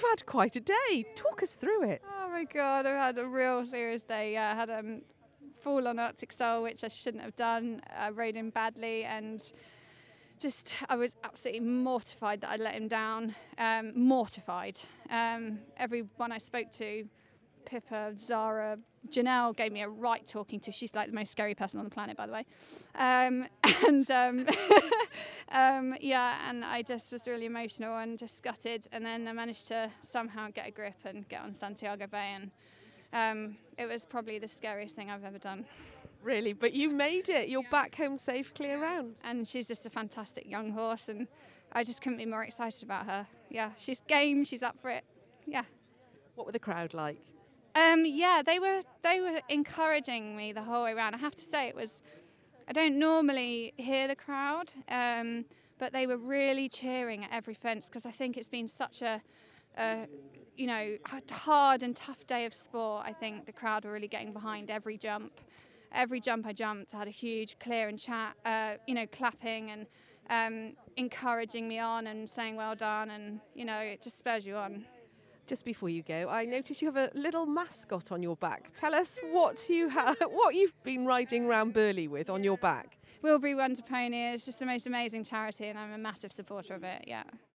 had quite a day. Talk us through it. Oh my God, I've had a real serious day. Yeah, I had fall on Arctic Soul, which I shouldn't have done. I rode him badly and I was absolutely mortified that I let him down. Mortified. Everyone I spoke to, Pippa, Zara, Janelle gave me a right talking to. She's like the most scary person on the planet, by the way. Yeah, and I just was really emotional and just gutted. And then I managed to somehow get a grip and get on Santiago Bay. And it was probably the scariest thing I've ever done. Really, but you made it. You're back home safely around. And she's just a fantastic young horse, and I just couldn't be more excited about her. Yeah, she's game. She's up for it. Yeah. What were the crowd like? Yeah, they were encouraging me the whole way around. I have to say I don't normally hear the crowd, but they were really cheering at every fence because I think it's been such a hard and tough day of sport. I think the crowd were really getting behind every jump. Every jump I jumped, I had a huge clear and chat, clapping and encouraging me on and saying well done, and it just spurs you on. Just before you go, I noticed you have a little mascot on your back. Tell us what you've been riding around Burghley with on your back. Wilbury Wonder Pony is just the most amazing charity, and I'm a massive supporter of it. Yeah.